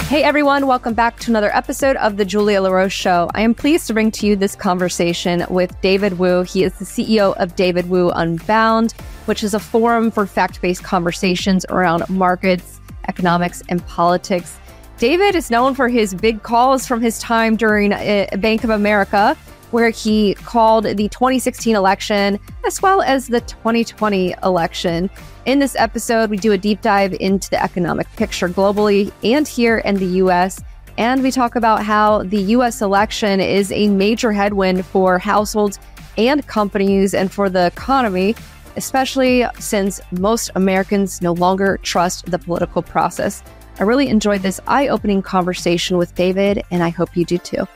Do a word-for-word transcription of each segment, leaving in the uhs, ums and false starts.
Hey everyone, welcome back to another episode of the Julia LaRoche Show. I am pleased to bring to you this conversation with David Wu. He is the C E O of David Wu Unbound, which is a forum for fact-based conversations around markets, economics, and politics. David is known for his big calls from his time during uh, Bank of America, where he called the twenty sixteen election, as well as the twenty twenty election. In this episode, we do a deep dive into the economic picture globally and here in the U S. And we talk about how the U S election is a major headwind for households and companies and for the economy, especially since most Americans no longer trust the political process. I really enjoyed this eye-opening conversation with David, and I hope you do too.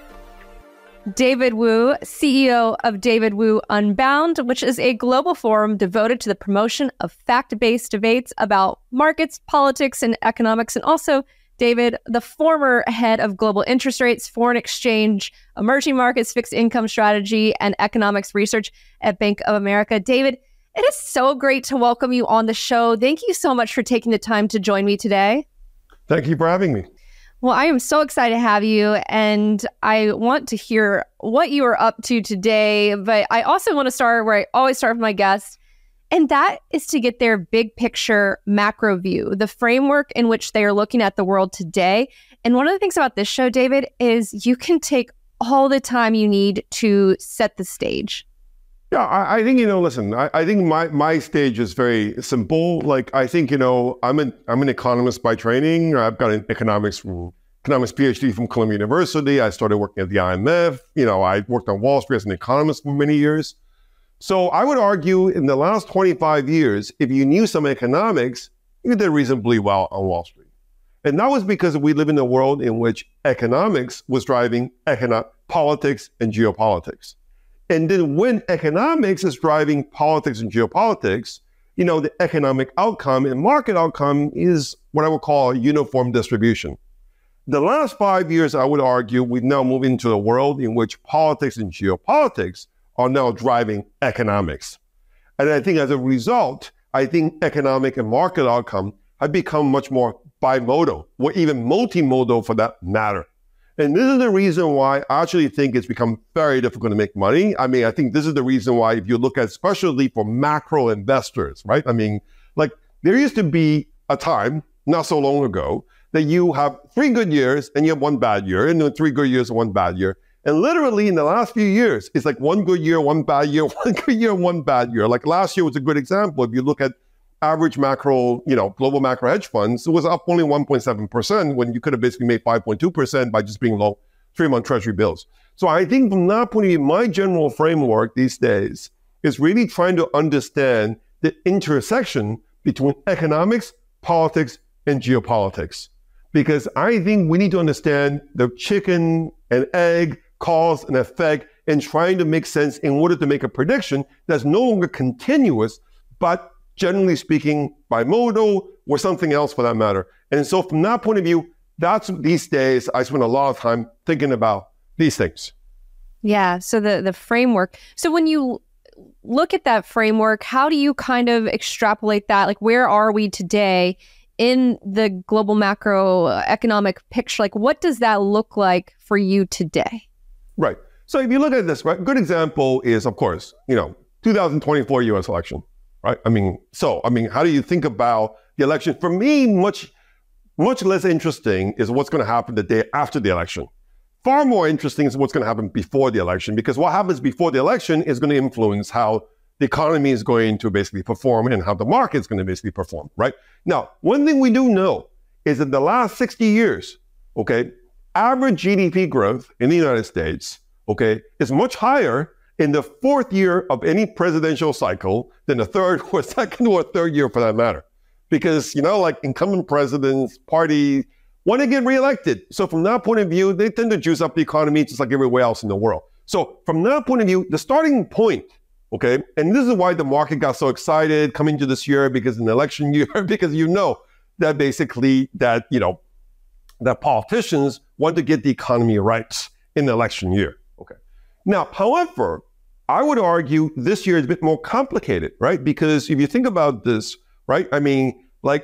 David Wu, C E O of David Wu Unbound, which is a global forum devoted to the promotion of fact-based debates about markets, politics, and economics. And also, David, the former head of global interest rates, foreign exchange, emerging markets, fixed income strategy, and economics research at Bank of America. David, it is so great to welcome you on the show. Thank you so much for taking the time to join me today. Thank you for having me. Well, I am so excited to have you, and I want to hear what you are up to today. But I also want to start where I always start with my guests, and that is to get their big picture macro view, the framework in which they are looking at the world today. And one of the things about this show, David, is you can take all the time you need to set the stage. Yeah, I, I think, you know, listen, I, I think my, my stage is very simple. Like, I think, you know, I'm an, I'm an economist by training. I've got an economics, economics PhD from Columbia University. I started working at the I M F. You know, I worked on Wall Street as an economist for many years. So I would argue in the last twenty-five years, if you knew some economics, you did reasonably well on Wall Street. And that was because we live in a world in which economics was driving econo- politics and geopolitics. And then when economics is driving politics and geopolitics, you know, the economic outcome and market outcome is what I would call a uniform distribution. The last five years, I would argue, we've now moved into a world in which politics and geopolitics are now driving economics. And I think as a result, I think economic and market outcome have become much more bimodal, or even multimodal for that matter. And this is the reason why I actually think it's become very difficult to make money. I mean, I think this is the reason why if you look at, especially for macro investors, right? I mean, like there used to be a time, not so long ago, that you have three good years and you have one bad year, and then three good years and one bad year. And literally in the last few years, it's like one good year, one bad year, one good year, one bad year. Like last year was a good example. If you look at average macro, you know, global macro hedge funds, it was up only one point seven percent when you could have basically made five point two percent by just being low three-month treasury bills. So I think from that point of view, my general framework these days is really trying to understand the intersection between economics, politics, and geopolitics. Because I think we need to understand the chicken and egg cause and effect and trying to make sense in order to make a prediction that's no longer continuous, but generally speaking, bimodal or something else for that matter. And so from that point of view, that's these days, I spend a lot of time thinking about these things. Yeah, so the, the framework. So when you look at that framework, how do you kind of extrapolate that? Like, where are we today in the global macroeconomic picture? Like, what does that look like for you today? Right. So if you look at this, right, a good example is, of course, you know, two thousand twenty-four U S election. Right. I mean, so, I mean, how do you think about the election? For me, much, much less interesting is what's going to happen the day after the election. Far more interesting is what's going to happen before the election, because what happens before the election is going to influence how the economy is going to basically perform and how the market is going to basically perform. Right. Now, one thing we do know is that the last sixty years, OK, average G D P growth in the United States, OK, is much higher in the fourth year of any presidential cycle than the third or second or third year for that matter. Because, you know, like incumbent presidents, party, want to get reelected. So from that point of view, they tend to juice up the economy just like everywhere else in the world. So from that point of view, the starting point, okay, and this is why the market got so excited coming to this year, because in the election year, because you know that basically that, you know, that politicians want to get the economy right in the election year. Okay. Now, however, I would argue this year is a bit more complicated, right? Because if you think about this, right? I mean, like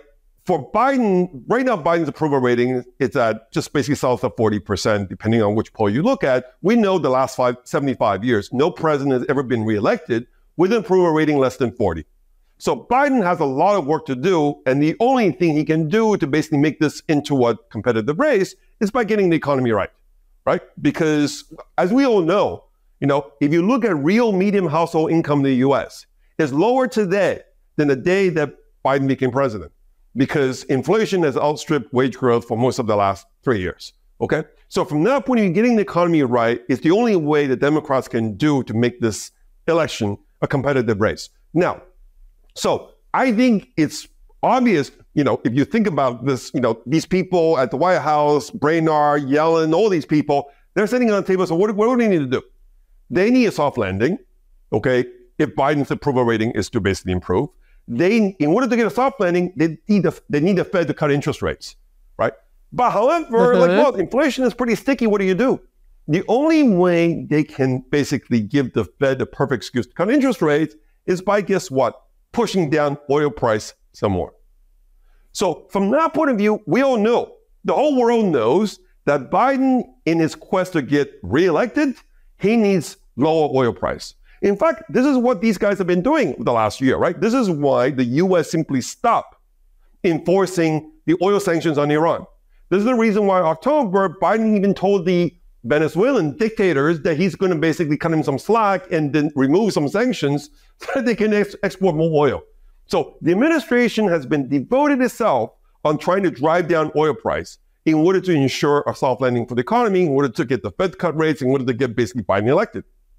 for Biden, right now, Biden's approval rating is at just basically south of forty percent, depending on which poll you look at. We know the last five, seventy-five years, no president has ever been reelected with an approval rating less than forty. So Biden has a lot of work to do, and the only thing he can do to basically make this into a competitive race is by getting the economy right, right? Because as we all know, you know, if you look at real medium household income in the U S, it's lower today than the day that Biden became president, because inflation has outstripped wage growth for most of the last three years, okay? So from that point of view, getting the economy right is the only way the Democrats can do to make this election a competitive race. Now, so I think it's obvious, you know, if you think about this, you know, these people at the White House, Brainard, Yellen, all these people, they're sitting on the table. So what, what do they need to do? They need a soft landing, okay, if Biden's approval rating is to basically improve. They, in order to get a soft landing, they need the, they need the Fed to cut interest rates, right? But however, uh-huh. like, well, inflation is pretty sticky. What do you do? The only way they can basically give the Fed the perfect excuse to cut interest rates is by, guess what? Pushing down oil price some more. So from that point of view, we all know, the whole world knows that Biden, in his quest to get reelected, he needs lower oil price. In fact, this is what these guys have been doing the last year, right? This is why the U S simply stopped enforcing the oil sanctions on Iran. This is the reason why October, Biden even told the Venezuelan dictators that he's going to basically cut him some slack and then remove some sanctions so that they can ex- export more oil. So the administration has been devoted itself on trying to drive down oil price in order to ensure a soft landing for the economy, in order to get the Fed cut rates, in order to get basically Biden elected.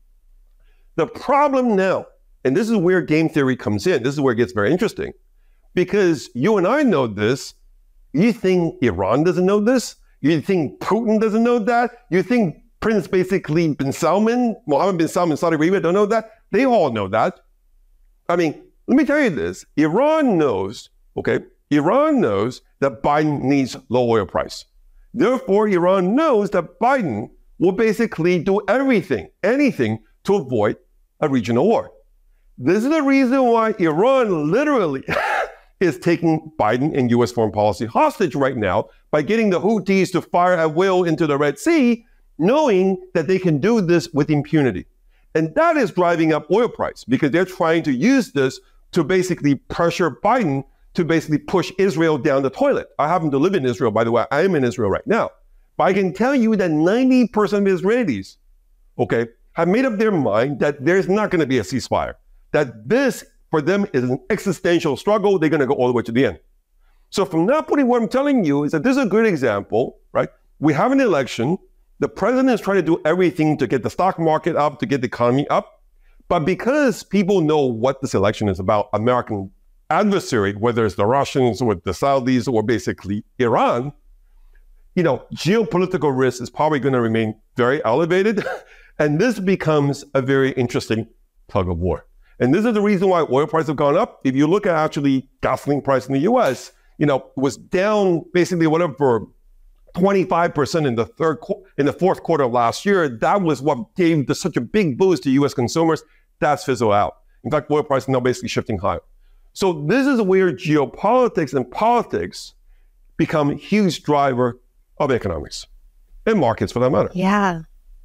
The problem now, and this is where game theory comes in, this is where it gets very interesting, because you and I know this. You think Iran doesn't know this? You think Putin doesn't know that? You think Prince basically bin Salman, Mohammed bin Salman, Saudi Arabia don't know that? They all know that. I mean, let me tell you this. Iran knows, okay, Iran knows that Biden needs low oil price. Therefore, Iran knows that Biden will basically do everything, anything to avoid a regional war. This is the reason why Iran literally is taking Biden and U S foreign policy hostage right now by getting the Houthis to fire at will into the Red Sea, knowing that they can do this with impunity. And that is driving up oil price because they're trying to use this to basically pressure Biden to basically push Israel down the toilet. I happen to live in Israel, by the way. I am in Israel right now. But I can tell you that ninety percent of Israelis, okay, have made up their mind that there's not going to be a ceasefire, that this for them is an existential struggle. They're going to go all the way to the end. So from that point, what I'm telling you is that this is a good example, right? We have an election. The president is trying to do everything to get the stock market up, to get the economy up. But because people know what this election is about, American adversary, whether it's the Russians or the Saudis or basically Iran, you know, geopolitical risk is probably going to remain very elevated. And this becomes a very interesting tug of war. And this is the reason why oil prices have gone up. If you look at actually gasoline price in the U S, you know, was down basically whatever twenty-five percent in the third in the fourth quarter of last year. That was what gave the, such a big boost to U S consumers. That's fizzled out. In fact, oil prices are now basically shifting higher. So this is where geopolitics and politics become a huge driver of economics and markets for that matter. Yeah.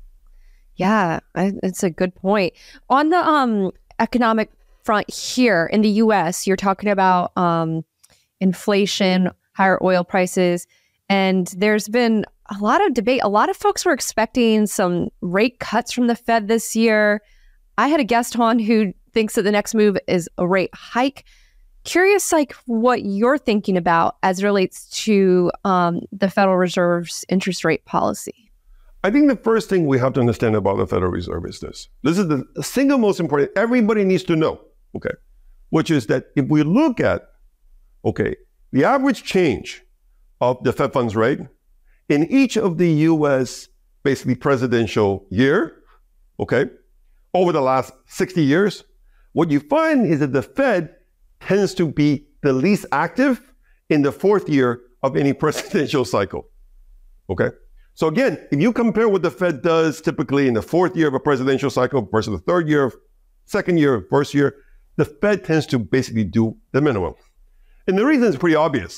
Yeah, I, it's a good point. On the um, economic front here in the U S, you're talking about um, inflation, higher oil prices, and there's been a lot of debate. A lot of folks were expecting some rate cuts from the Fed this year. I had a guest on who thinks that the next move is a rate hike. Curious, like, what you're thinking about as it relates to um, the Federal Reserve's interest rate policy. I think the first thing we have to understand about the Federal Reserve is this. This is the single most important, everybody needs to know, okay, which is that if we look at, okay, the average change of the Fed funds rate in each of the U S basically presidential year, okay, over the last sixty years, what you find is that the Fed tends to be the least active in the fourth year of any presidential cycle, okay? So again, if you compare what the Fed does typically in the fourth year of a presidential cycle versus the third year, second year, first year, the Fed tends to basically do the minimum. And the reason is pretty obvious.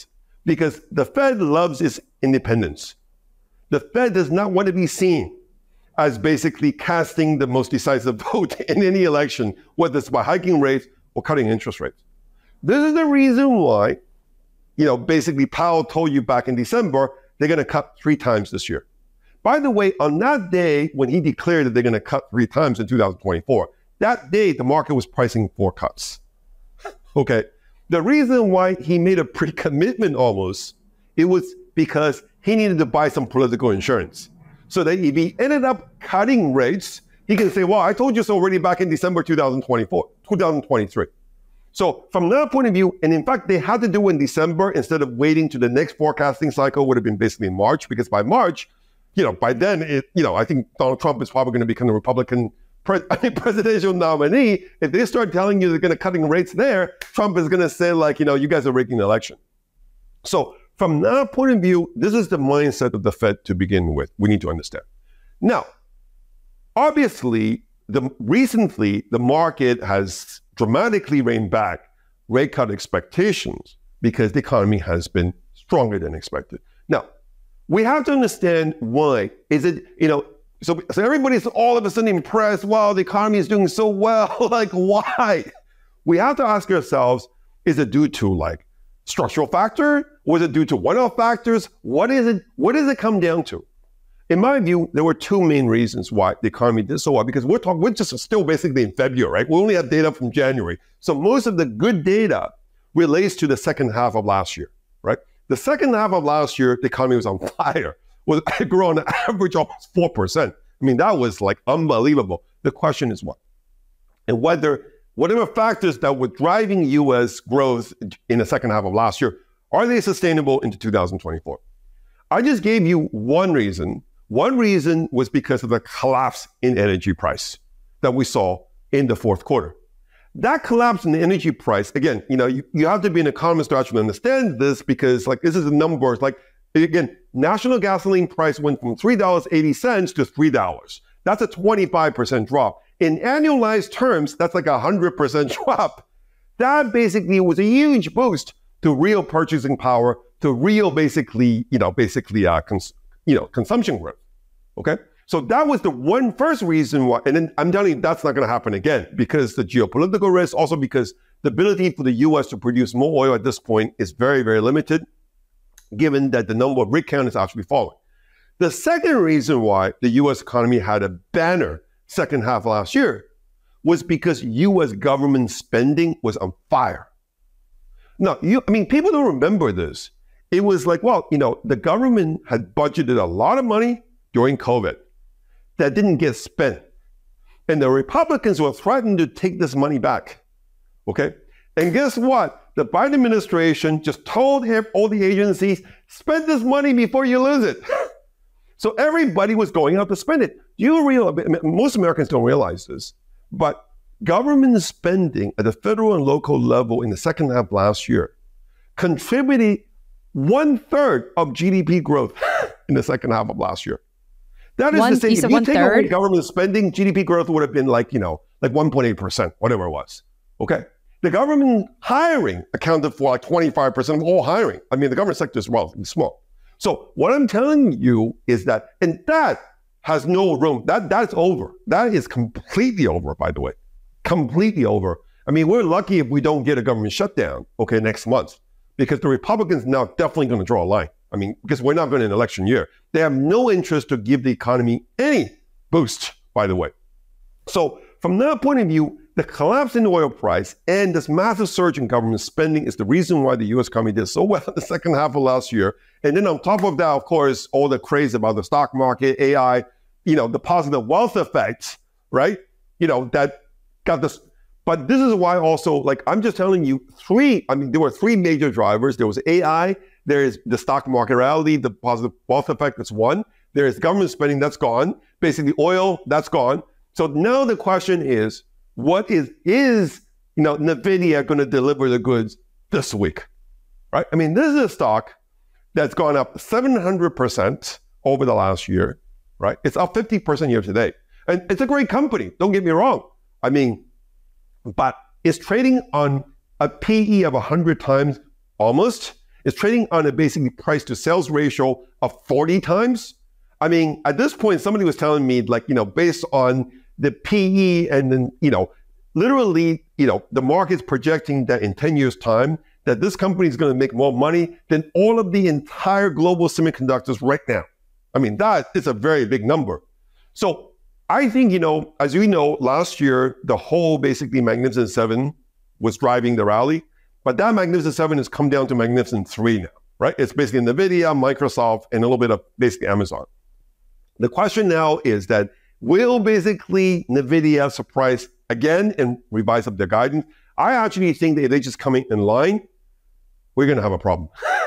because the Fed loves its independence. The Fed does not want to be seen as basically casting the most decisive vote in any election, whether it's by hiking rates or cutting interest rates. This is the reason why, you know, basically Powell told you back in December, they're going to cut three times this year. By the way, on that day, when he declared that they're going to cut three times in two thousand twenty-four, that day, the market was pricing four cuts. Okay. The reason why he made a pre-commitment almost, it was because he needed to buy some political insurance. So that if he ended up cutting rates, he can say, well, I told you so already back in December two thousand twenty-four, two thousand twenty-three. So from that point of view, and in fact, they had to do it in December instead of waiting to the next forecasting cycle, would have been basically in March, because by March, you know, by then, it, you know, I think Donald Trump is probably going to become the Republican pre- presidential nominee. If they start telling you they're going to cutting rates there, Trump is going to say like, you know, you guys are rigging the election. So from that point of view, this is the mindset of the Fed to begin with. We need to understand. Now, obviously, the recently the market has dramatically reined back rate cut expectations because the economy has been stronger than expected. Now, we have to understand why. Is it, you know, so, so everybody's all of a sudden impressed, wow, the economy is doing so well, like why? We have to ask ourselves, is it due to like structural factor? Was it due to one-off factors? What is it, what does it come down to? In my view, there were two main reasons why the economy did so well, because we're talking, we're just still basically in February, right? We only have data from January. So most of the good data relates to the second half of last year, right? The second half of last year, the economy was on fire. It grew on average almost four percent. I mean, that was like unbelievable. The question is what? And whether, whatever factors that were driving U S growth in the second half of last year, are they sustainable into two thousand twenty-four? I just gave you one reason. One reason was because of the collapse in energy price that we saw in the fourth quarter. That collapse in the energy price, again, you know, you, you have to be an economist to actually understand this, because like this is the numbers. Like again, national gasoline price went from three dollars and eighty cents to three dollars. That's a twenty-five percent drop. In annualized terms, that's like a one hundred percent drop. That basically was a huge boost to real purchasing power, to real basically, you know, basically, uh, cons- you know, consumption growth. Okay. So that was the one first reason why, and then I'm telling you, that's not going to happen again, because the geopolitical risk, also because the ability for the U S to produce more oil at this point is very, very limited, given that the number of rig count is actually falling. The second reason why the U S economy had a banner second half last year was because U S government spending was on fire. Now, you, I mean, people don't remember this. It was like, well, you know, the government had budgeted a lot of money during COVID that didn't get spent. And the Republicans were threatening to take this money back, okay? And guess what? The Biden administration just told all the agencies, spend this money before you lose it. So everybody was going out to spend it. You realize, most Americans don't realize this, but government spending at the federal and local level in the second half last year contributed one third of G D P growth in the second half of last year. That is one, to say, if you take third? away government spending, G D P growth would have been like, you know, like one point eight percent, whatever it was. Okay. The government hiring accounted for like twenty-five percent of all hiring. I mean, the government sector is relatively small. So what I'm telling you is that, and that has no room. That that's over. That is completely over, by the way. Completely over. I mean, we're lucky if we don't get a government shutdown, okay, next month, because the Republicans now definitely going to draw a line. I mean, because we're not going to an election year. They have no interest to give the economy any boost, by the way. So from that point of view, the collapse in the oil price and this massive surge in government spending is the reason why the U S economy did so well in the second half of last year. And then on top of that, of course, all the craze about the stock market, A I, you know, the positive wealth effects, right? You know, that got this. But this is why also, like, I'm just telling you three, I mean, there were three major drivers. There was A I, there is the stock market rally, the positive wealth effect, that's one. There is government spending, that's gone. Basically oil, that's gone. So now the question is, what is, is, you know, NVIDIA going to deliver the goods this week, right? I mean, this is a stock that's gone up seven hundred percent over the last year, right? It's up fifty percent year to date. And it's a great company, don't get me wrong. I mean, but it's trading on a P E of one hundred times almost, It's trading on a basically price to sales ratio of forty times. I mean, at this point, somebody was telling me, like, you know, based on the P E and then, you know, literally, you know, the market's projecting that in ten years' time, that this company is going to make more money than all of the entire global semiconductors right now. I mean, that is a very big number. So I think, you know, as we know, last year, the whole basically Magnificent Seven was driving the rally, but that Magnificent Seven has come down to Magnificent Three now, right? It's basically NVIDIA, Microsoft, and a little bit of basically Amazon. The question now is that will basically NVIDIA surprise again and revise up their guidance? I actually think that if they just come in line, we're going to have a problem.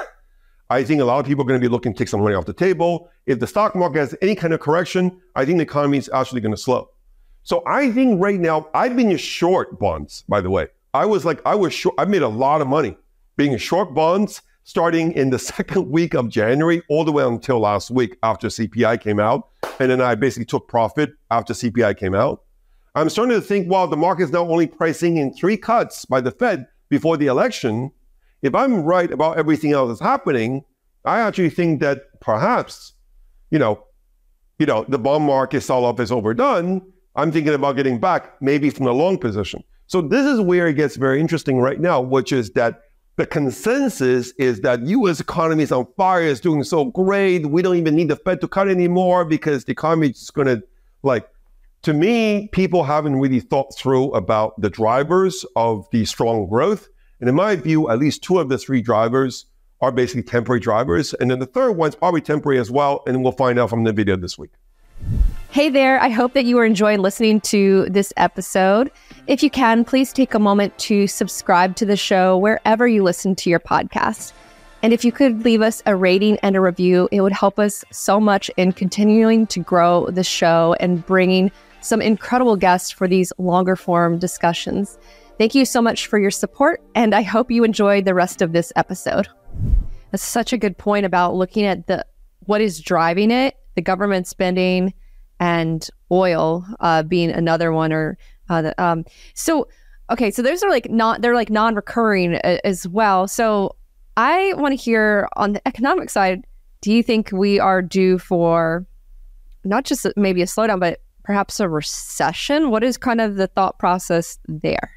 I think a lot of people are going to be looking to take some money off the table. If the stock market has any kind of correction, I think the economy is actually going to slow. So I think right now, I've been short bonds, by the way. I was like, I was short, I made a lot of money being short bonds starting in the second week of January all the way until last week after C P I came out. And then I basically took profit after C P I came out. I'm starting to think, well, the market is now only pricing in three cuts by the Fed before the election. If I'm right about everything else that's happening, I actually think that perhaps, you know, you know, the bond market sell-off is overdone. I'm thinking about getting back maybe from the long position. So this is where it gets very interesting right now, which is that the consensus is that U S economy is on fire, is doing so great. We don't even need the Fed to cut anymore because the economy is going to, like, to me, people haven't really thought through about the drivers of the strong growth. And in my view, at least two of the three drivers are basically temporary drivers. And then the third one's probably temporary as well. And we'll find out from the video this week. Hey there, I hope that you are enjoying listening to this episode. If you can, please take a moment to subscribe to the show wherever you listen to your podcast. And if you could leave us a rating and a review, it would help us so much in continuing to grow the show and bringing some incredible guests for these longer form discussions. Thank you so much for your support, and I hope you enjoyed the rest of this episode. That's such a good point about looking at the what is driving it, the government spending, and oil uh, being another one. Or uh, the, um, so, okay, so those are like not they're like non-recurring a, as well. So I want to hear on the economic side. Do you think we are due for not just maybe a slowdown, but perhaps a recession? What is kind of the thought process there?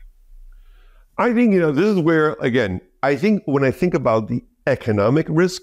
I think, you know, this is where, again, I think when I think about the economic risk,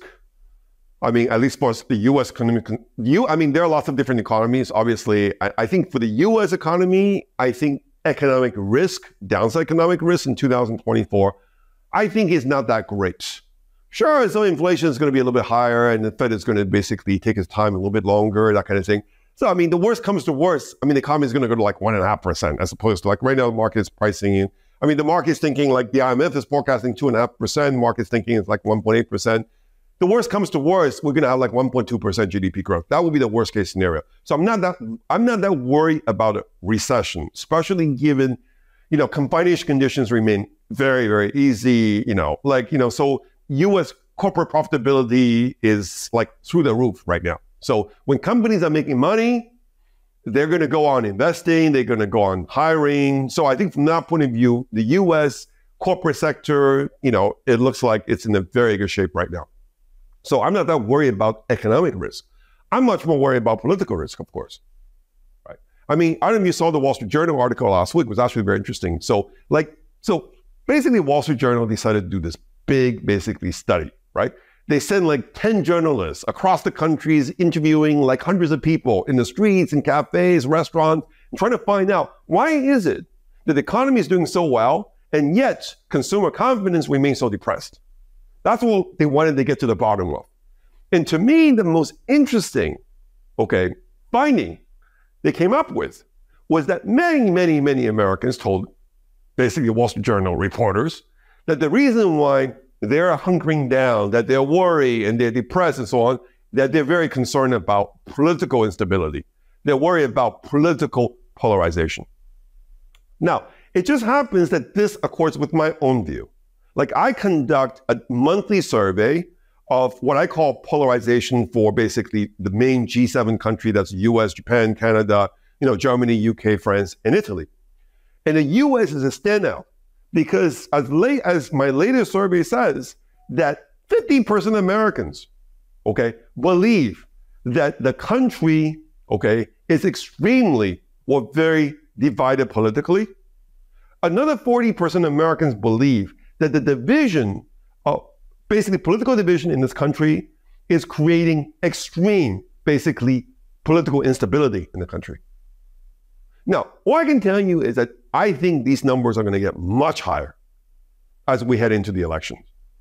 I mean, at least for the U S economy, you, I mean, there are lots of different economies. Obviously, I, I think for the U S economy, I think economic risk, downside economic risk in two thousand twenty-four, I think is not that great. Sure, so inflation is going to be a little bit higher and the Fed is going to basically take its time a little bit longer, that kind of thing. So, I mean, the worst comes to worst. I mean, the economy is going to go to like one and a half percent as opposed to like right now, the market is pricing in. I mean, the market's thinking like the I M F is forecasting two and a half percent. Market's thinking it's like one point eight percent. The worst comes to worst, we're going to have like one point two percent G D P growth. That would be the worst case scenario. So I'm not that I'm not that worried about a recession, especially given, you know, confining conditions remain very, very easy. You know, like, you know, so U S corporate profitability is like through the roof right now. So when companies are making money, they're going to go on investing, they're going to go on hiring. So I think from that point of view, the U S corporate sector, you know, it looks like it's in a very good shape right now. So I'm not that worried about economic risk. I'm much more worried about political risk, of course. Right? I mean, I don't know if you saw the Wall Street Journal article last week. It was actually very interesting. So like, so basically Wall Street Journal decided to do this big, basically study, right? They send like ten journalists across the countries interviewing like hundreds of people in the streets and cafes, restaurants, trying to find out why is it that the economy is doing so well and yet consumer confidence remains so depressed. That's what they wanted to get to the bottom of. And to me, the most interesting, okay, finding they came up with was that many, many, many Americans told basically Wall Street Journal reporters that the reason why they're hunkering down, that they're worried and they're depressed and so on, that they're very concerned about political instability. They're worried about political polarization. Now, it just happens that this accords with my own view. Like I conduct a monthly survey of what I call polarization for basically the main G seven country, that's U S, Japan, Canada, you know, Germany, U K, France, and Italy. And the U S is a standout because as late as my latest survey says that fifty percent of Americans, okay, believe that the country, okay, is extremely or very divided politically. Another forty percent of Americans believe that the division, of basically political division in this country, is creating extreme, basically, political instability in the country. Now, all I can tell you is that I think these numbers are going to get much higher as we head into the elections.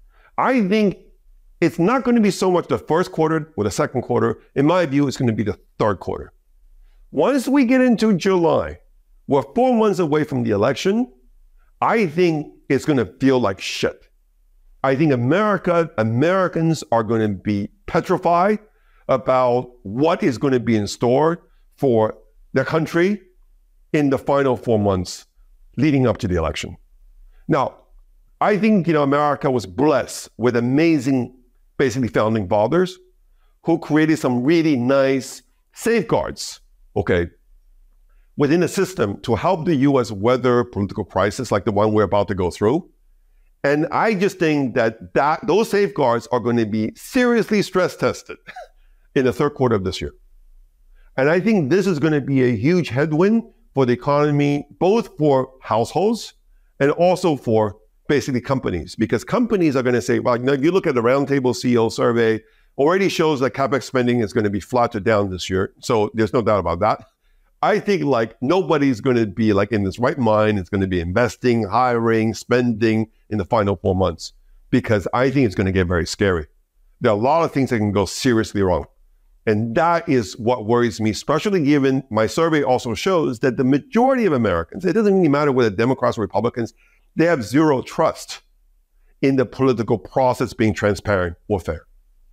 I think it's not going to be so much the first quarter or the second quarter. In my view, it's going to be the third quarter. Once we get into July, we're four months away from the election, I think it's going to feel like shit. I think America, Americans are going to be petrified about what is going to be in store for the country in the final four months leading up to the election. Now, I think, you know, America was blessed with amazing, basically, founding fathers who created some really nice safeguards, okay, within the system to help the U S weather political crisis like the one we're about to go through. And I just think that, that those safeguards are going to be seriously stress tested in the third quarter of this year. And I think this is going to be a huge headwind for the economy, both for households and also for basically companies, because companies are going to say, well, you know, you look at the Roundtable C E O survey, already shows that CapEx spending is going to be flat to down this year. So there's no doubt about that. I think like nobody's going to be like in this right mind. It's going to be investing, hiring, spending in the final four months, because I think it's going to get very scary. There are a lot of things that can go seriously wrong. And that is what worries me, especially given my survey also shows that the majority of Americans, it doesn't really matter whether Democrats or Republicans, they have zero trust in the political process being transparent or fair.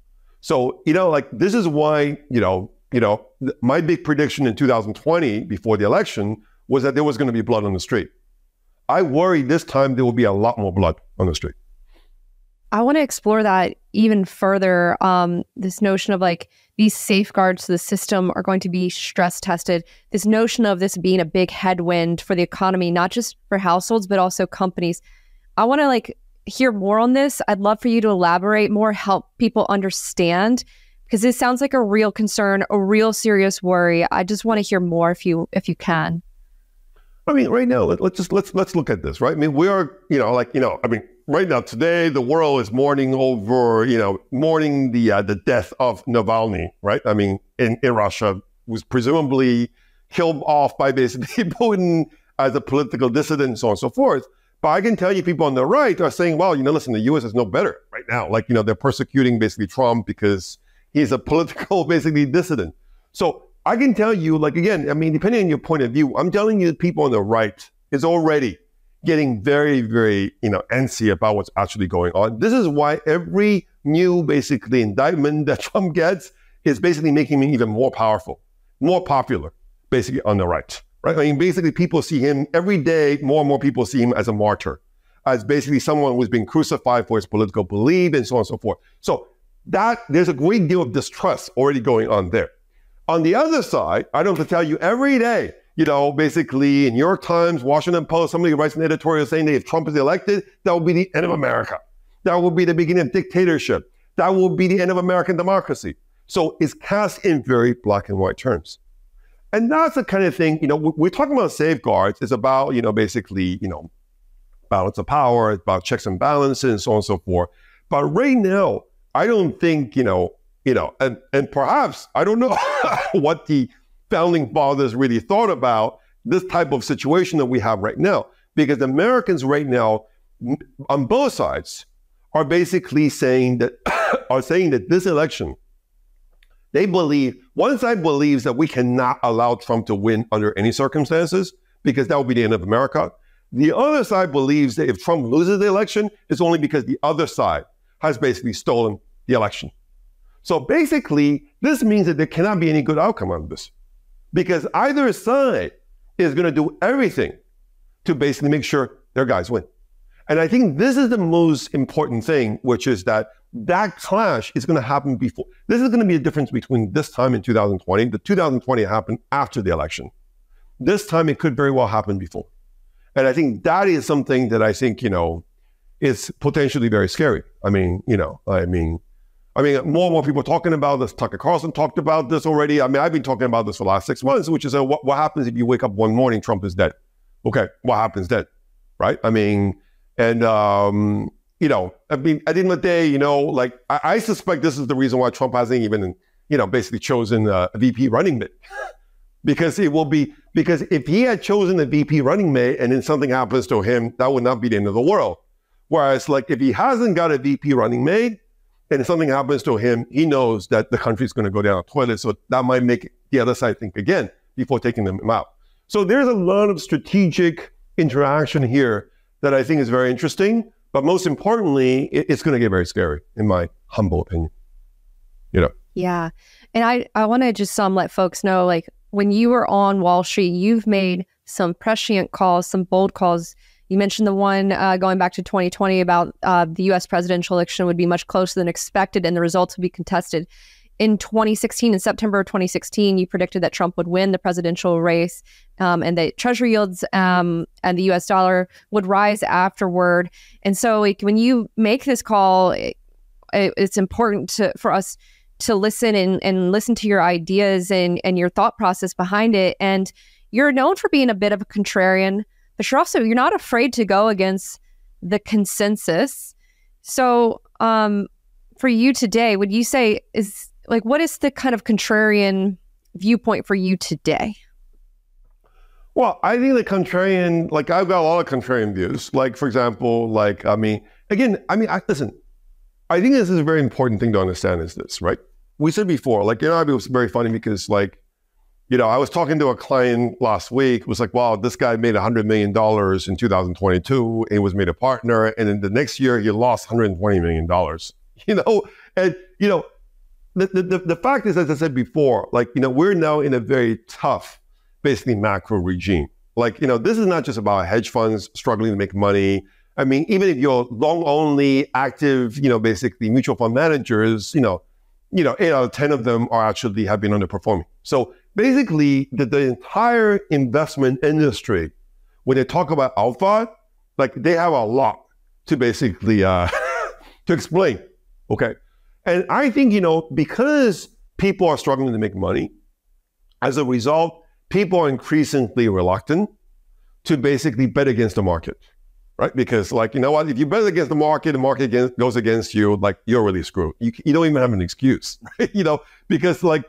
So, you know, like this is why, you know, you know, my big prediction in two thousand twenty before the election was that there was going to be blood on the street. I worry this time there will be a lot more blood on the street. I want to explore that even further. Um, this notion of like these safeguards to the system are going to be stress tested. This notion of this being a big headwind for the economy, not just for households, but also companies. I want to like hear more on this. I'd love for you to elaborate more, help people understand, because this sounds like a real concern, a real serious worry. I just want to hear more if you if you can. I mean, right now, let, let's just let's let's look at this, right? I mean, we are, you know, like, you know, I mean, right now today, the world is mourning over, you know, mourning the uh, the death of Navalny, right? I mean, in, in Russia, was presumably killed off by basically Putin as a political dissident and so on and so forth. But I can tell you, people on the right are saying, well, you know, listen, the U S is no better right now. Like, you know, they're persecuting basically Trump because he's a political basically dissident. So I can tell you, like, again, I mean, depending on your point of view, I'm telling you, people on the right is already getting very, very, you know, antsy about what's actually going on. This is why every new, basically, indictment that Trump gets is basically making him even more powerful, more popular, basically, on the right, right? I mean, basically, people see him every day, more and more people see him as a martyr, as basically someone who's been crucified for his political belief and so on and so forth. So that, there's a great deal of distrust already going on there. On the other side, I don't have to tell you every day, you know, basically in New York Times, Washington Post, somebody writes an editorial saying that if Trump is elected, that will be the end of America. That will be the beginning of dictatorship. That will be the end of American democracy. So it's cast in very black and white terms. And that's the kind of thing, you know, we're talking about safeguards. It's about, you know, basically, you know, balance of power, it's about checks and balances and so on and so forth. But right now, I don't think, you know, you know, and, and perhaps, I don't know what the founding fathers really thought about this type of situation that we have right now, because Americans right now on both sides are basically saying that are saying that this election, they believe, one side believes that we cannot allow Trump to win under any circumstances because that would be the end of America. The other side believes that if Trump loses the election, it's only because the other side has basically stolen the election. So basically, this means that there cannot be any good outcome on this, because either side is going to do everything to basically make sure their guys win. And I think this is the most important thing, which is that that clash is going to happen before. This is going to be a difference between this time in two thousand twenty. The two thousand twenty happened after the election. This time it could very well happen before. And I think that is something that I think, you know, it's potentially very scary. I mean, you know, I mean, I mean, more and more people are talking about this. Tucker Carlson talked about this already. I mean, I've been talking about this for the last six months, which is uh, what, what happens if you wake up one morning, Trump is dead. Okay, what happens then, right? I mean, and, um, you know, I mean, at the end of the day, you know, like, I, I suspect this is the reason why Trump hasn't even, you know, basically chosen a, a V P running mate. Because it will be, because if he had chosen a V P running mate and then something happens to him, that would not be the end of the world. Whereas, like, if he hasn't got a V P running mate and if something happens to him, he knows that the country's going to go down a toilet. So that might make the other side think again before taking them out. So there's a lot of strategic interaction here that I think is very interesting. But most importantly, it, it's going to get very scary, in my humble opinion. You know? Yeah. And I, I want to just um, let folks know, like, when you were on Wall Street, you've made some prescient calls, some bold calls. You mentioned the one uh, going back to twenty twenty about uh, the U S presidential election would be much closer than expected and the results would be contested. In twenty sixteen, in September of twenty sixteen, you predicted that Trump would win the presidential race um, and that Treasury yields um, and the U S dollar would rise afterward. And so like, when you make this call, it, it's important to, for us to listen and, and listen to your ideas and, and your thought process behind it. And you're known for being a bit of a contrarian, but you're also, you're not afraid to go against the consensus. So um, for you today, would you say is like, what is the kind of contrarian viewpoint for you today? Well, I think the contrarian, like I've got a lot of contrarian views. Like, for example, like, I mean, again, I mean, I, listen, I think this is a very important thing to understand is this, right? We said before, like, you know, it was very funny because, like, you know, I was talking to a client last week. It was like, wow, this guy made one hundred million dollars in two thousand twenty-two and was made a partner. And then the next year he lost one hundred twenty million dollars, you know? And, you know, the, the, the fact is, as I said before, like, you know, we're now in a very tough, basically macro regime. Like, you know, this is not just about hedge funds struggling to make money. I mean, even if you're long only active, you know, basically mutual fund managers, you know, you know, eight out of ten of them are actually have been underperforming. So basically the, the entire investment industry, when they talk about alpha, like they have a lot to basically, uh, to explain, okay? And I think, you know, because people are struggling to make money, as a result, people are increasingly reluctant to basically bet against the market. Right? Because, like, you know what, if you bet against the market, the market against, goes against you, like, you're really screwed. You, you don't even have an excuse, right? You know, because, like,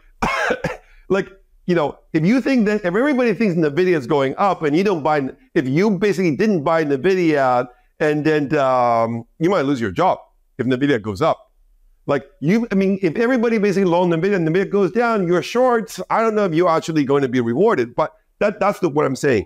like, you know, if you think that, if everybody thinks NVIDIA is going up and you don't buy, if you basically didn't buy NVIDIA, and then um, you might lose your job if NVIDIA goes up. Like, you, I mean, if everybody basically long NVIDIA and NVIDIA goes down, you're short, I don't know if you're actually going to be rewarded, but that that's the, what I'm saying.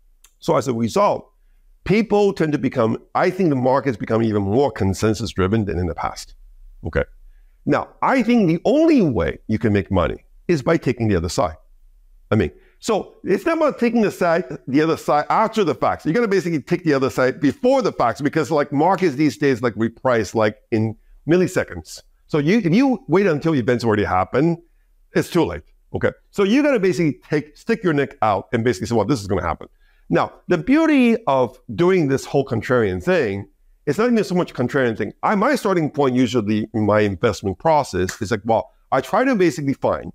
So as a result, people tend to become, I think the market's become even more consensus driven than in the past. Okay. Now, I think the only way you can make money is by taking the other side. I mean, so it's not about taking the side, the other side after the facts. You're going to basically take the other side before the facts because, like, markets these days, like, reprice like in milliseconds. So you, if you wait until events already happen, it's too late. Okay. So you got to basically take, stick your neck out and basically say, well, this is going to happen. Now, the beauty of doing this whole contrarian thing, it's not even so much contrarian thing. I, my starting point usually in my investment process is like, well, I try to basically find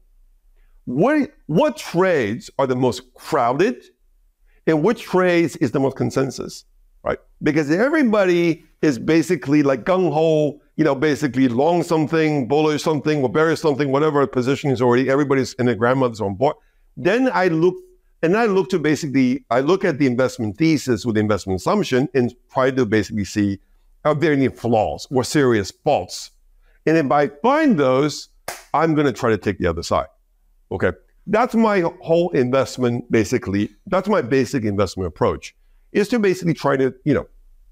what, what trades are the most crowded and which trades is the most consensus, right? Because everybody is basically like gung-ho, you know, basically long something, bullish something, or bearish something, whatever position is already, everybody's and their grandmother's on board. Then I look And I look to basically, I look at the investment thesis with the investment assumption and try to basically see are there any flaws or serious faults. And if I find those, I'm going to try to take the other side. Okay. That's my whole investment, basically. That's my basic investment approach, is to basically try to, you know,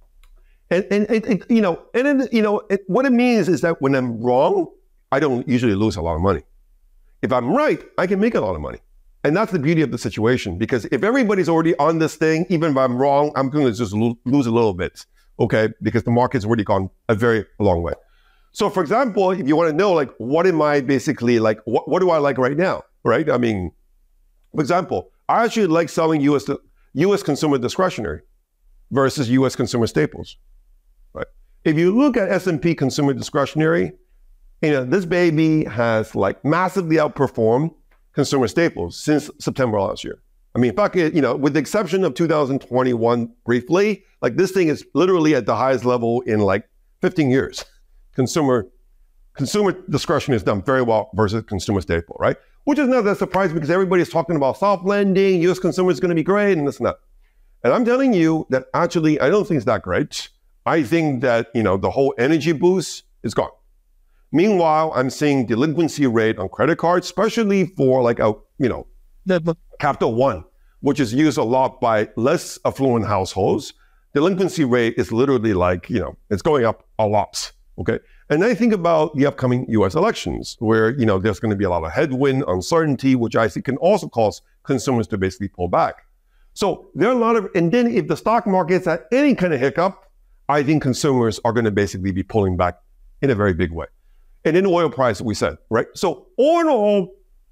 and, and, and you know, and then, you know, it, what it means is that when I'm wrong, I don't usually lose a lot of money. If I'm right, I can make a lot of money. And that's the beauty of the situation, because if everybody's already on this thing, even if I'm wrong, I'm going to just lo- lose a little bit, okay? Because the market's already gone a very long way. So for example, if you want to know, like, what am I basically, like, what, what do I like right now, right? I mean, for example, I actually like selling U S, U S consumer discretionary versus U S consumer staples, right? If you look at S and P Consumer Discretionary, you know, this baby has like massively outperformed consumer staples since September last year. I mean, fuck it, you know, with the exception of two thousand twenty-one briefly, like this thing is literally at the highest level in like fifteen years. Consumer consumer discretionary has done very well versus consumer staple, right? Which is not that surprising because everybody's talking about soft landing, U S consumer is going to be great, and this and that. And I'm telling you that actually, I don't think it's that great. I think that, you know, the whole energy boost is gone. Meanwhile, I'm seeing delinquency rate on credit cards, especially for like a, you know, Capital One, which is used a lot by less affluent households. Delinquency rate is literally like, you know, it's going up a lot, okay? And then I think about the upcoming U S elections where, you know, there's going to be a lot of headwind, uncertainty, which I think can also cause consumers to basically pull back. So there are a lot of, and then if the stock market's at any kind of hiccup, I think consumers are going to basically be pulling back in a very big way. And then oil price, we said, right? So all in all,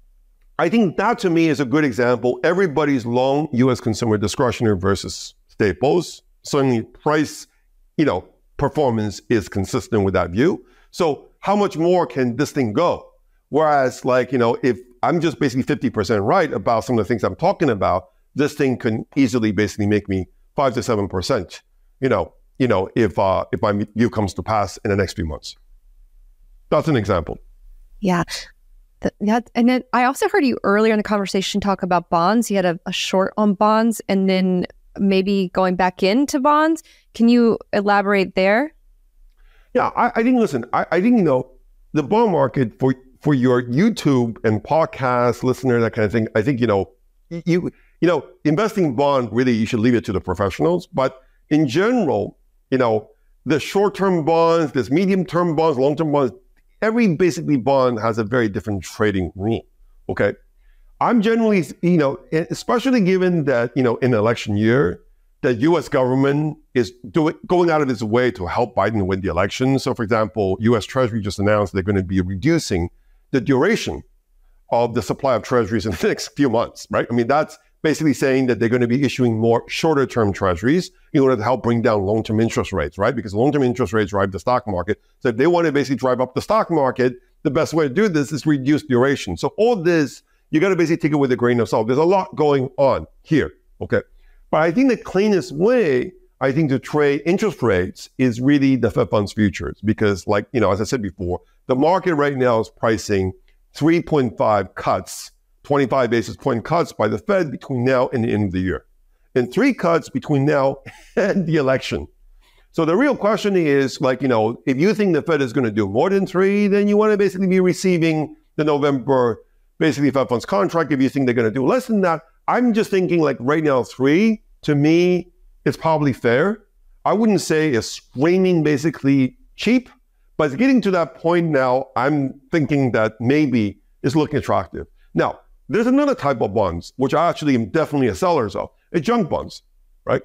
I think that to me is a good example. Everybody's long U S consumer discretionary versus staples. Certainly price, you know, performance is consistent with that view. So how much more can this thing go? Whereas like, you know, if I'm just basically fifty percent right about some of the things I'm talking about, this thing can easily basically make me five to seven percent, you know, you know, if uh, if my view comes to pass in the next few months. That's an example. Yeah. That, and then I also heard you earlier in the conversation talk about bonds. You had a, a short on bonds and then maybe going back into bonds. Can you elaborate there? Yeah, I, I think, listen, I, I think, you know, the bond market for, for your YouTube and podcast listener, that kind of thing, I think, you know, you, you know, investing bond, really, you should leave it to the professionals. But in general, you know, the short-term bonds, there's medium-term bonds, long-term bonds, every basically bond has a very different trading rule, okay? I'm generally, you know, especially given that, you know, in an election year, the U S government is doing going out of its way to help Biden win the election. So, for example, U S Treasury just announced they're going to be reducing the duration of the supply of treasuries in the next few months, right? I mean, that's basically saying that they're going to be issuing more shorter term treasuries in order to help bring down long-term interest rates, right? Because long-term interest rates drive the stock market. So if they want to basically drive up the stock market, the best way to do this is reduce duration. So all this, you got to basically take it with a grain of salt. There's a lot going on here, okay? But I think the cleanest way, I think, to trade interest rates is really the Fed funds futures. Because like, you know, as I said before, the market right now is pricing three point five cuts, twenty-five basis point cuts by the Fed between now and the end of the year. And three cuts between now and the election. So the real question is, like, you know, if you think the Fed is going to do more than three, then you want to basically be receiving the November, basically Fed funds contract. If you think they're going to do less than that, I'm just thinking like right now, three, to me, it's probably fair. I wouldn't say it's screaming basically cheap, but it's getting to that point now, I'm thinking that maybe it's looking attractive. Now, there's another type of bonds, which I actually am definitely a seller of. It's junk bonds, right?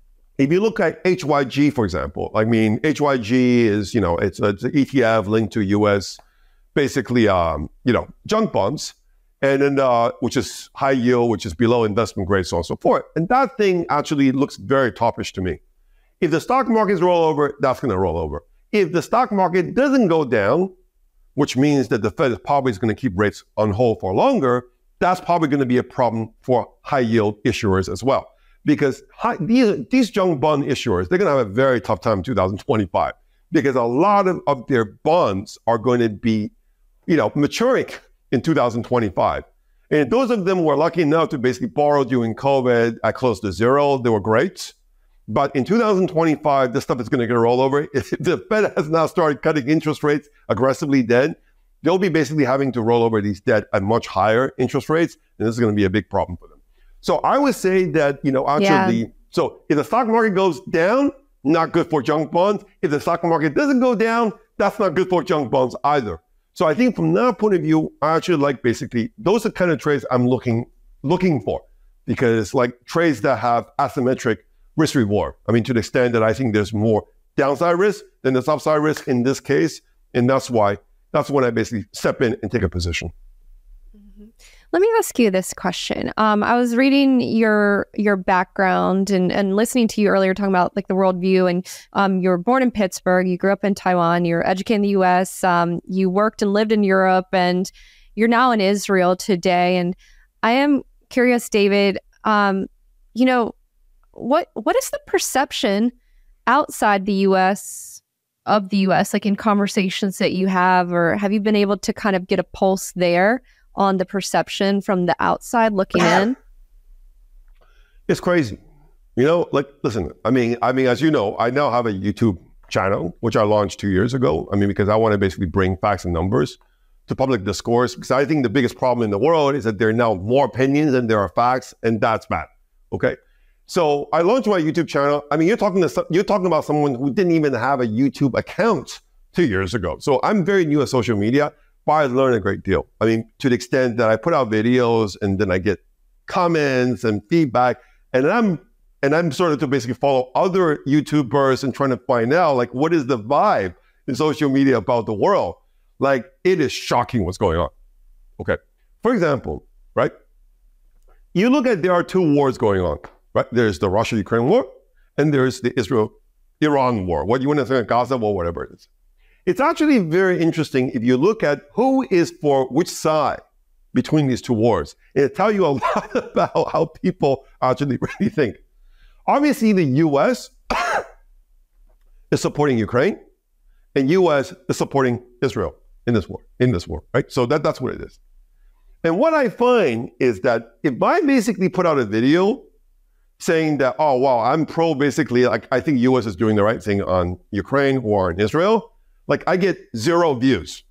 If you look at H Y G, for example, I mean, H Y G is, you know, it's, it's an E T F linked to U S, basically, um, you know, junk bonds, and then, uh, which is high yield, which is below investment grade, so on and so forth. And that thing actually looks very toppish to me. If the stock markets roll over, that's going to roll over. If the stock market doesn't go down, which means that the Fed is probably going to keep rates on hold for longer, that's probably going to be a problem for high yield issuers as well. Because high, these, these junk bond issuers, they're going to have a very tough time in two thousand twenty-five because a lot of, of their bonds are going to be, you know, maturing in two thousand twenty-five. And those of them were lucky enough to basically borrow during COVID at close to zero. They were great. But in two thousand twenty-five, this stuff is going to get a rollover. If the Fed has now started cutting interest rates aggressively then, they'll be basically having to roll over these debt at much higher interest rates, and this is going to be a big problem for them. So I would say that, you know, actually, yeah. So if the stock market goes down, not good for junk bonds. If the stock market doesn't go down, that's not good for junk bonds either. So I think from that point of view, I actually like basically, those are the kind of trades I'm looking looking for, because like trades that have asymmetric risk reward. I mean, to the extent that I think there's more downside risk than there's upside risk in this case. And that's why That's when I basically step in and take a position. Mm-hmm. Let me ask you this question. Um, I was reading your your background and, and listening to you earlier talking about like the worldview, and um, you were born in Pittsburgh, you grew up in Taiwan, you were educated in the U S, um, you worked and lived in Europe, and you're now in Israel today. And I am curious, David, um, you know, what what is the perception outside the U S of the U S, like in conversations that you have, or have you been able to kind of get a pulse there on the perception from the outside looking in? It's crazy. You know, like, listen, I mean, I mean, as you know, I now have a YouTube channel, which I launched two years ago. I mean, because I want to basically bring facts and numbers to public discourse, because I think the biggest problem in the world is that there are now more opinions than there are facts, and that's bad, okay? So I launched my YouTube channel. I mean, you're talking to you're talking about someone who didn't even have a YouTube account two years ago. So I'm very new at social media, but I learned a great deal. I mean, to the extent that I put out videos and then I get comments and feedback, and I'm and I'm sort of to basically follow other YouTubers and trying to find out like what is the vibe in social media about the world. Like, it is shocking what's going on. Okay, for example, right? You look at there are two wars going on. Right? There's the Russia-Ukraine war, and there's the Israel-Iran war. What you want to say, Gaza war, whatever it is. It's actually very interesting if you look at who is for which side between these two wars. It'll tell you a lot about how people actually really think. Obviously, the U S is supporting Ukraine, and U S is supporting Israel in this war. In this war, right? So that, that's what it is. And what I find is that if I basically put out a video saying that, oh, wow, I'm pro basically, like, I think U S is doing the right thing on Ukraine or in Israel, like, I get zero views.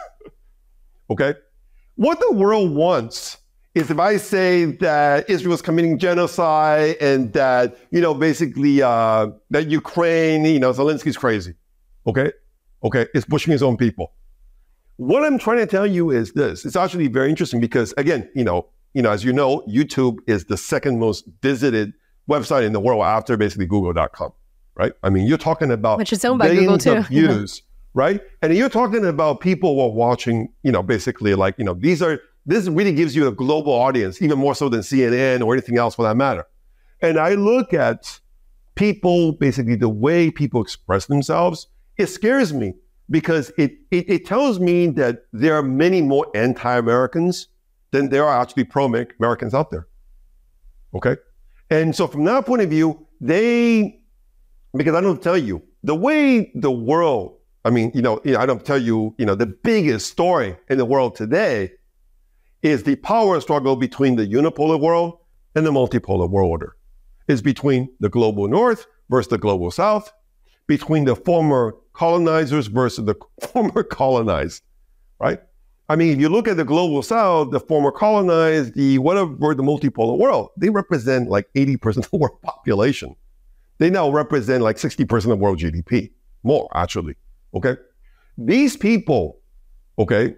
Okay? What the world wants is if I say that Israel is committing genocide and that, you know, basically uh, that Ukraine, you know, Zelensky's crazy. Okay? Okay? It's pushing his own people. What I'm trying to tell you is this. It's actually very interesting because, again, you know, you know, as you know, YouTube is the second most visited website in the world after basically google dot com, right? I mean, you're talking about which is owned by Google too. Of views, right? And you're talking about people who are watching, you know, basically like, you know, these are, this really gives you a global audience, even more so than C N N or anything else for that matter. And I look at people, basically the way people express themselves, it scares me because it, it, it tells me that there are many more anti-Americans than there are actually pro-Americans out there, okay? And so from that point of view, they, because I don't tell you, the way the world, I mean, you know, I don't tell you, you know, the biggest story in the world today is the power struggle between the unipolar world and the multipolar world order. It's between the global north versus the global south, between the former colonizers versus the former colonized, right? I mean, if you look at the global south, the former colonized, the whatever, the multipolar world, they represent like eighty percent of the world population. They now represent like sixty percent of world G D P, more actually, okay? These people, okay,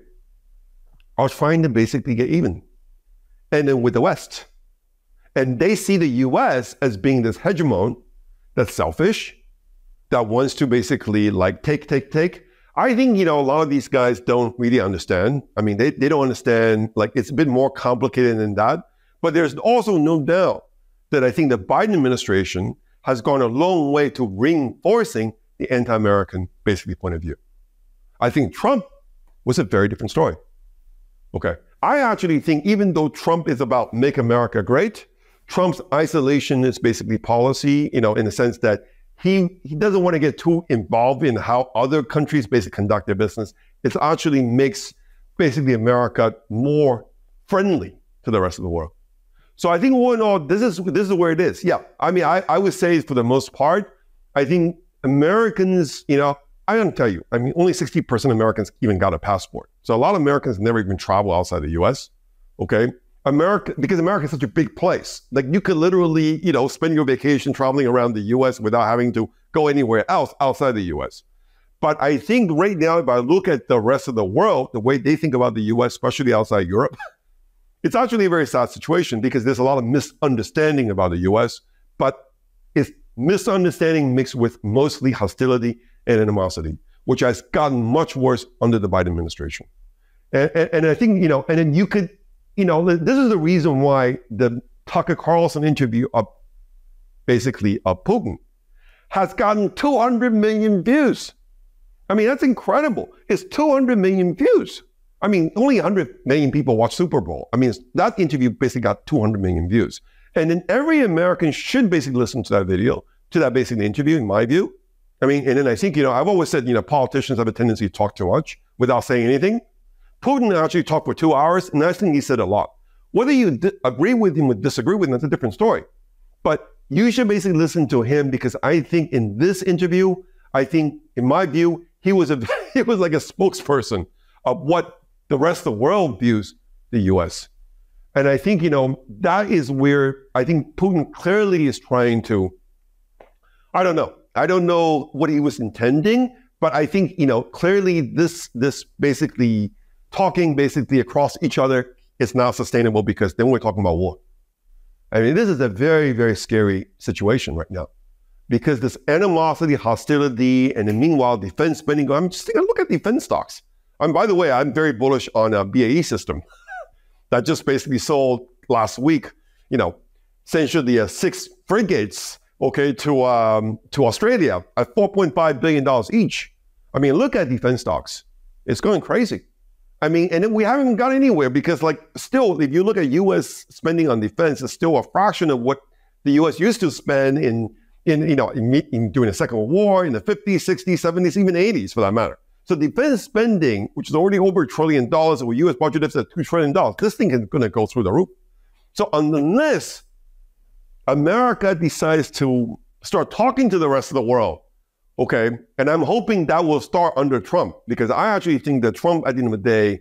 are trying to basically get even. And then with the West. And they see the U S as being this hegemon that's selfish, that wants to basically like take, take, take. I think, you know, a lot of these guys don't really understand. I mean, they, they don't understand, like, it's a bit more complicated than that. But there's also no doubt that I think the Biden administration has gone a long way to reinforcing the anti-American, basically, point of view. I think Trump was a very different story. Okay. I actually think even though Trump is about make America great, Trump's isolationist basically policy, you know, in the sense that He, he doesn't want to get too involved in how other countries basically conduct their business. It actually makes basically America more friendly to the rest of the world. So I think all in all, this is this is where it is. Yeah, I mean, I, I would say for the most part, I think Americans, you know, I don't tell you, I mean, only sixty percent of Americans even got a passport. So a lot of Americans never even travel outside the U S, okay? America, because America is such a big place. Like you could literally, you know, spend your vacation traveling around the U S without having to go anywhere else outside the U S. But I think right now, if I look at the rest of the world, the way they think about the U S, especially outside Europe, it's actually a very sad situation because there's a lot of misunderstanding about the U S, but it's misunderstanding mixed with mostly hostility and animosity, which has gotten much worse under the Biden administration. And, and, and I think, you know, and then you could, you know, this is the reason why the Tucker Carlson interview of basically of Putin has gotten two hundred million views. I mean, that's incredible. It's two hundred million views. I mean, only one hundred million people watch Super Bowl. I mean, that interview basically got two hundred million views. And then every American should basically listen to that video, to that basically interview, in my view. I mean, and then I think, you know, I've always said, you know, politicians have a tendency to talk too much without saying anything. Putin actually talked for two hours, and I think he said a lot. Whether you di- agree with him or disagree with him, that's a different story. But you should basically listen to him, because I think in this interview, I think, in my view, he was a he was like a spokesperson of what the rest of the world views the U S. And I think, you know, that is where I think Putin clearly is trying to, I don't know. I don't know what he was intending, but I think, you know, clearly this this basically talking basically across each other is not sustainable, because then we're talking about war. I mean, this is a very, very scary situation right now, because this animosity, hostility, and then meanwhile, defense spending. I'm just thinking, look at defense stocks. And by the way, I'm very bullish on a B A E System that just basically sold last week, you know, essentially uh, six frigates, okay, to um, to Australia at four point five billion dollars each. I mean, look at defense stocks. It's going crazy. I mean, and then we haven't got anywhere, because like still, if you look at U S spending on defense, it's still a fraction of what the U S used to spend in, in you know, in, in during the Second World War, in the fifties, sixties, seventies, even eighties for that matter. So defense spending, which is already over a trillion dollars, and with U S budget deficit at two trillion dollars, this thing is going to go through the roof. So unless America decides to start talking to the rest of the world, okay, and I'm hoping that will start under Trump, because I actually think that Trump, at the end of the day,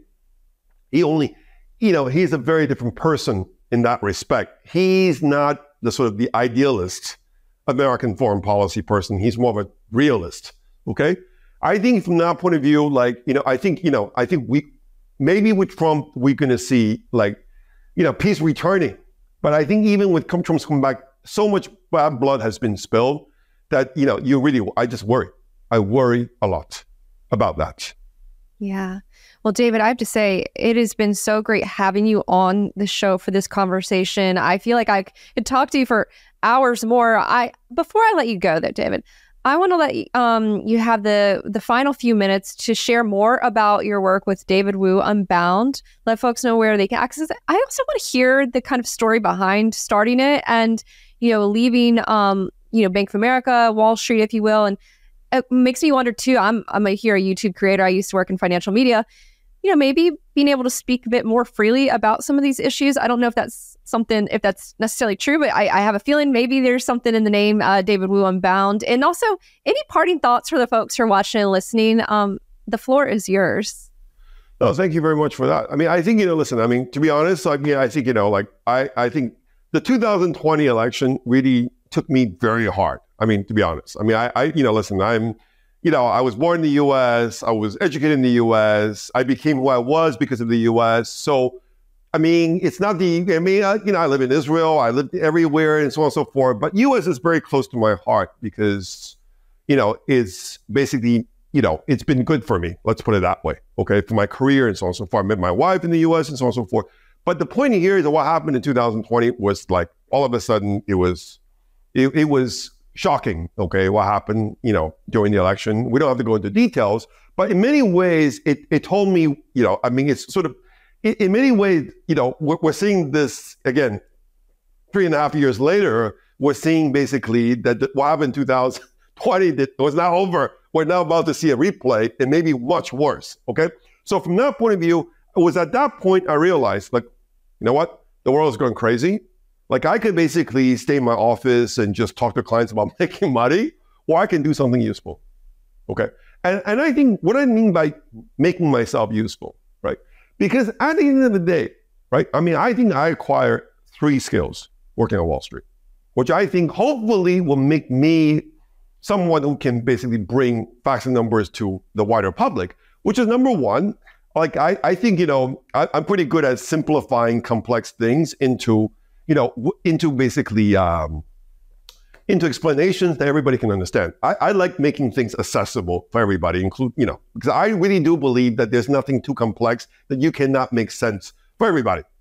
he only, you know, he's a very different person in that respect. He's not the sort of the idealist American foreign policy person. He's more of a realist, okay? I think from that point of view, like, you know, I think, you know, I think we, maybe with Trump, we're going to see like, you know, peace returning. But I think even with Trump's coming back, so much bad blood has been spilled that, you know, you really, I just worry. I worry a lot about that. Yeah. Well, David, I have to say, it has been so great having you on the show for this conversation. I feel like I could talk to you for hours more. I before I let you go, though, David, I want to let you, um, you have the the final few minutes to share more about your work with David Wu Unbound. Let folks know where they can access it. I also want to hear the kind of story behind starting it and, you know, leaving, um, you know, Bank of America, Wall Street, if you will. And it makes me wonder too. I'm I'm a here a YouTube creator. I used to work in financial media. You know, maybe being able to speak a bit more freely about some of these issues. I don't know if that's something, if that's necessarily true, but I, I have a feeling maybe there's something in the name, uh, David Wu Unbound. And also, any parting thoughts for the folks who are watching and listening? Um, the floor is yours. No, thank you very much for that. I mean, I think, you know, listen, I mean, to be honest, like, yeah, I think, you know, like, I, I think the two thousand twenty election really took me very hard. I mean, to be honest, I mean, I, I you know, listen, I'm, you know, I was born in the U S, I was educated in the U S, I became who I was because of the U S. So, I mean, it's not the, I mean, I, you know, I live in Israel, I lived everywhere and so on and so forth, but U S is very close to my heart because, you know, it's basically, you know, it's been good for me. Let's put it that way. Okay. For my career and so on and so forth. I met my wife in the U S and so on and so forth. But the point here is that what happened in two thousand twenty was like, all of a sudden it was, it, it was shocking, okay, what happened, you know, during the election. We don't have to go into details, but in many ways, it, it told me, you know, I mean, it's sort of, in, in many ways, you know, we're, we're seeing this, again, three and a half years later, we're seeing basically that the, what happened in two thousand twenty that was now over. We're now about to see a replay and maybe much worse, okay? So from that point of view, it was at that point I realized, like, you know what? The world is going crazy. Like, I could basically stay in my office and just talk to clients about making money, or I can do something useful, okay? And and I think what I mean by making myself useful, right? Because at the end of the day, right? I mean, I think I acquire three skills working on Wall Street, which I think hopefully will make me someone who can basically bring facts and numbers to the wider public, which is number one. Like, I, I think, you know, I, I'm pretty good at simplifying complex things into, you know, w- into basically, um, into explanations that everybody can understand. I, I like making things accessible for everybody, include, you know, because I really do believe that there's nothing too complex that you cannot make sense for everybody.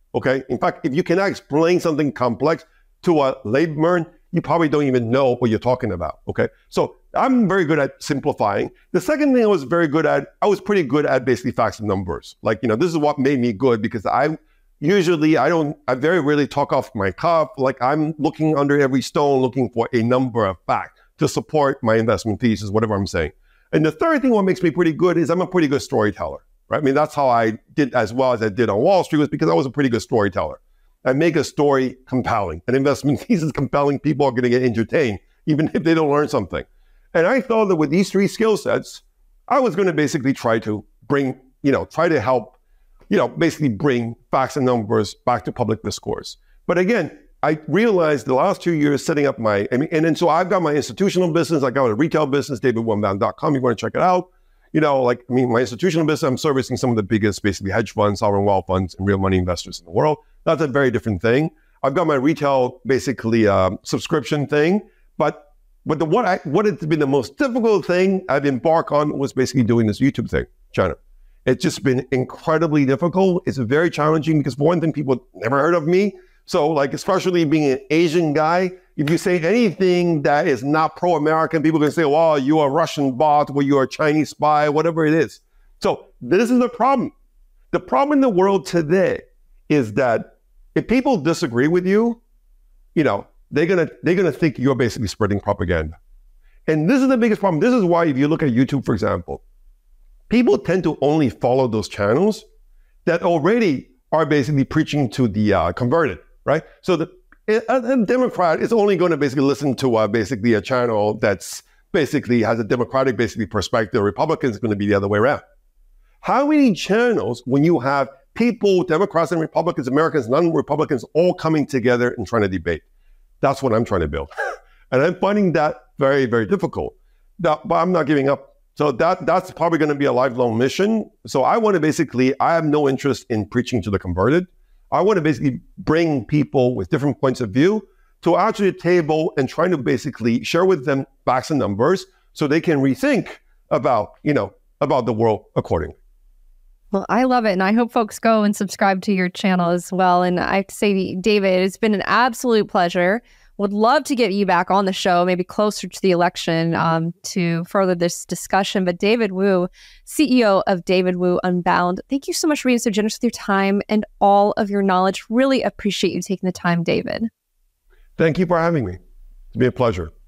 Okay. In fact, if you cannot explain something complex to a layman, you probably don't even know what you're talking about. Okay. So I'm very good at simplifying. The second thing I was very good at, I was pretty good at basically facts and numbers. Like, you know, this is what made me good because I usually, I don't, I very rarely talk off my cuff. Like I'm looking under every stone, looking for a number of facts to support my investment thesis, whatever I'm saying. And the third thing what makes me pretty good is I'm a pretty good storyteller, right? I mean, that's how I did as well as I did on Wall Street was because I was a pretty good storyteller. I make a story compelling. An investment thesis compelling. People are going to get entertained, even if they don't learn something. And I thought that with these three skill sets, I was going to basically try to bring, you know, try to help, you know, basically bring facts and numbers back to public discourse. But again, I realized the last two years setting up my, I mean, and then so I've got my institutional business, I got a retail business, david wu unbound dot com. You want to check it out. You know, like, I mean, my institutional business, I'm servicing some of the biggest, basically hedge funds, sovereign wealth funds, and real money investors in the world. That's a very different thing. I've got my retail, basically, um, subscription thing. But but the what I what has been the most difficult thing I've embarked on was basically doing this YouTube thing, China. It's just been incredibly difficult. It's very challenging because for one thing, people never heard of me. So like, especially being an Asian guy, if you say anything that is not pro-American, people can say, well, you're a Russian bot or you're a Chinese spy, whatever it is. So this is the problem. The problem in the world today is that if people disagree with you, you know, they're gonna they're gonna think you're basically spreading propaganda. And this is the biggest problem. This is why if you look at YouTube, for example, people tend to only follow those channels that already are basically preaching to the uh, converted, right? So the a, a Democrat is only going to basically listen to uh, basically a channel that's basically has a Democratic basically perspective. Republicans are going to be the other way around. How many channels when you have people, Democrats and Republicans, Americans, non-Republicans, all coming together and trying to debate? That's what I'm trying to build. And I'm finding that very, very difficult. That, but I'm not giving up. So that that's probably going to be a lifelong mission. So I want to basically, I have no interest in preaching to the converted. I want to basically bring people with different points of view to actually a table and trying to basically share with them facts and numbers so they can rethink about, you know, about the world accordingly. Well, I love it. And I hope folks go and subscribe to your channel as well. And I have to say, David, it's been an absolute pleasure. Would love to get you back on the show, maybe closer to the election um, to further this discussion. But David Wu, C E O of David Wu Unbound, thank you so much for being so generous with your time and all of your knowledge. Really appreciate you taking the time, David. Thank you for having me. It's been a pleasure.